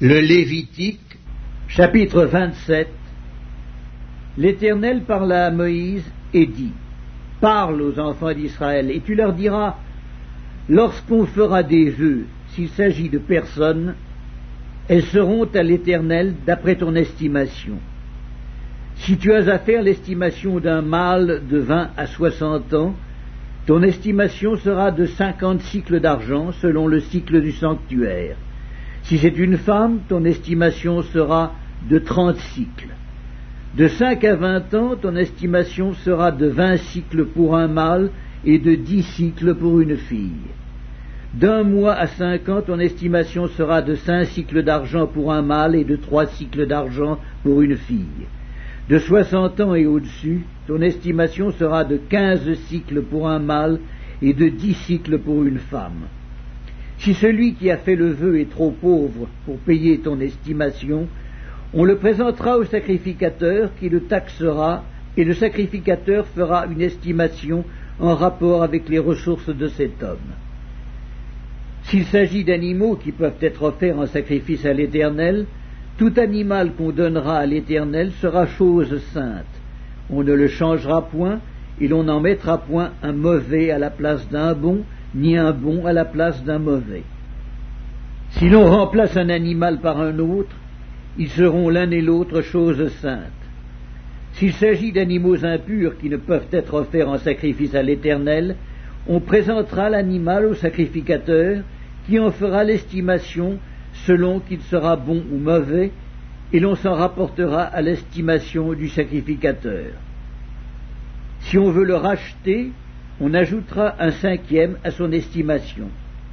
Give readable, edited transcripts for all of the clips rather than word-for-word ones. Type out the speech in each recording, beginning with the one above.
Le Lévitique, chapitre 27. L'Éternel parla à Moïse et dit: Parle aux enfants d'Israël, et tu leur diras: lorsqu'on fera des vœux, s'il s'agit de personnes, elles seront à l'Éternel d'après ton estimation. Si tu as à faire l'estimation d'un mâle de 20 à 60 ans, ton estimation sera de 50 cycles d'argent selon le cycle du sanctuaire. Si c'est une femme, ton estimation sera de 30 cycles. De 5 à 20 ans, ton estimation sera de 20 cycles pour un mâle et de 10 cycles pour une fille. D'un mois à 5 ans, ton estimation sera de 5 cycles d'argent pour un mâle et de 3 cycles d'argent pour une fille. De 60 ans et au-dessus, ton estimation sera de 15 cycles pour un mâle et de 10 cycles pour une femme. Si celui qui a fait le vœu est trop pauvre pour payer ton estimation, on le présentera au sacrificateur qui le taxera, et le sacrificateur fera une estimation en rapport avec les ressources de cet homme. S'il s'agit d'animaux qui peuvent être offerts en sacrifice à l'Éternel, tout animal qu'on donnera à l'Éternel sera chose sainte. On ne le changera point, et l'on n'en mettra point un mauvais à la place d'un bon, ni un bon à la place d'un mauvais. Si l'on remplace un animal par un autre, ils seront l'un et l'autre choses saintes. S'il s'agit d'animaux impurs qui ne peuvent être offerts en sacrifice à l'Éternel, on présentera l'animal au sacrificateur, qui en fera l'estimation selon qu'il sera bon ou mauvais, et l'on s'en rapportera à l'estimation du sacrificateur. Si on veut le racheter, on ajoutera un 5e à son estimation.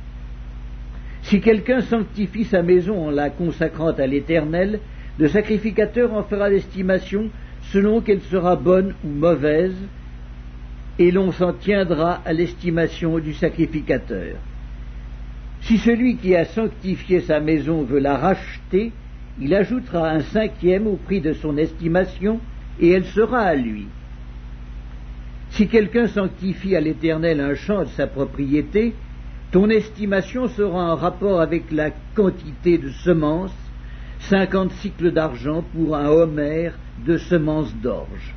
Si quelqu'un sanctifie sa maison en la consacrant à l'Éternel, le sacrificateur en fera l'estimation selon qu'elle sera bonne ou mauvaise, et l'on s'en tiendra à l'estimation du sacrificateur. Si celui qui a sanctifié sa maison veut la racheter, il ajoutera un 5e au prix de son estimation, et elle sera à lui. Si quelqu'un sanctifie à l'Éternel un champ de sa propriété, ton estimation sera en rapport avec la quantité de semences, 50 cycles d'argent pour un homère de semences d'orge.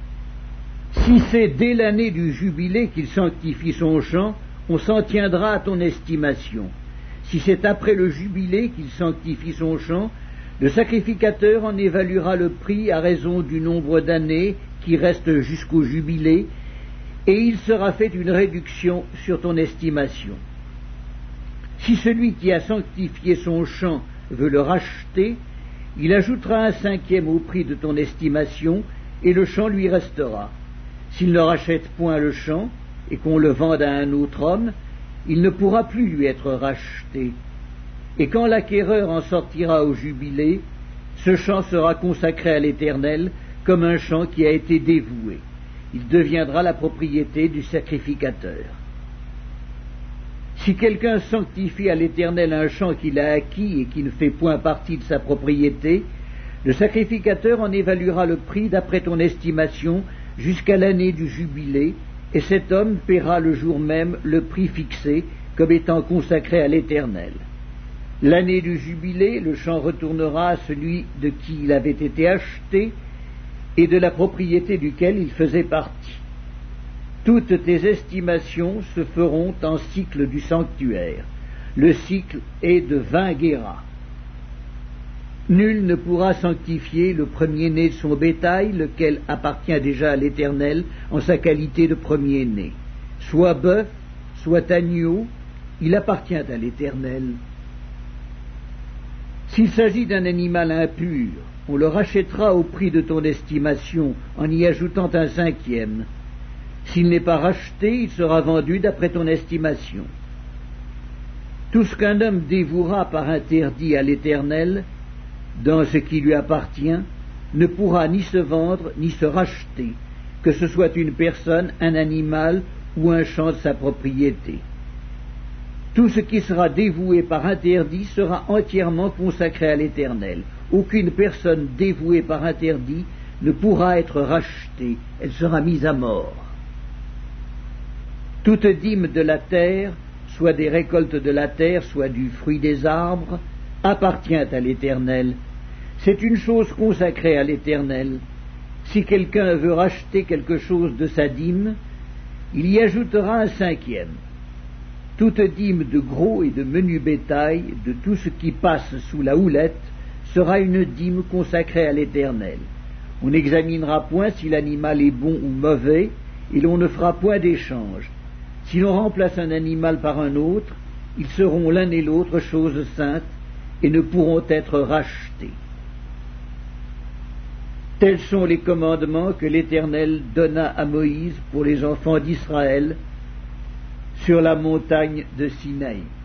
Si c'est dès l'année du jubilé qu'il sanctifie son champ, on s'en tiendra à ton estimation. Si c'est après le jubilé qu'il sanctifie son champ, le sacrificateur en évaluera le prix à raison du nombre d'années qui restent jusqu'au jubilé, et il sera fait une réduction sur ton estimation. Si celui qui a sanctifié son champ veut le racheter, il ajoutera un 5e au prix de ton estimation, et le champ lui restera. S'il ne rachète point le champ, et qu'on le vende à un autre homme, il ne pourra plus lui être racheté. Et quand l'acquéreur en sortira au jubilé, ce champ sera consacré à l'Éternel comme un champ qui a été dévoué. Il deviendra la propriété du sacrificateur. Si quelqu'un sanctifie à l'Éternel un champ qu'il a acquis et qui ne fait point partie de sa propriété, le sacrificateur en évaluera le prix d'après ton estimation jusqu'à l'année du jubilé, et cet homme paiera le jour même le prix fixé comme étant consacré à l'Éternel. L'année du jubilé, le champ retournera à celui de qui il avait été acheté et de la propriété duquel il faisait partie. Toutes tes estimations se feront en cycle du sanctuaire. Le cycle est de 20 guéras. Nul ne pourra sanctifier le premier-né de son bétail, lequel appartient déjà à l'Éternel en sa qualité de premier-né. Soit bœuf, soit agneau, il appartient à l'Éternel. S'il s'agit d'un animal impur, on le rachètera au prix de ton estimation, en y ajoutant un 5e. S'il n'est pas racheté, il sera vendu d'après ton estimation. Tout ce qu'un homme dévouera par interdit à l'Éternel, dans ce qui lui appartient, ne pourra ni se vendre ni se racheter, que ce soit une personne, un animal ou un champ de sa propriété. Tout ce qui sera dévoué par interdit sera entièrement consacré à l'Éternel. Aucune personne dévouée par interdit ne pourra être rachetée, elle sera mise à mort. Toute dîme de la terre, soit des récoltes de la terre, soit du fruit des arbres, appartient à l'Éternel. C'est une chose consacrée à l'Éternel. Si quelqu'un veut racheter quelque chose de sa dîme, il y ajoutera un cinquième. Toute dîme de gros et de menu bétail, de tout ce qui passe sous la houlette, sera une dîme consacrée à l'Éternel. On n'examinera point si l'animal est bon ou mauvais, et l'on ne fera point d'échange. Si l'on remplace un animal par un autre, ils seront l'un et l'autre choses saintes, et ne pourront être rachetés. Tels sont les commandements que l'Éternel donna à Moïse pour les enfants d'Israël sur la montagne de Sinaï.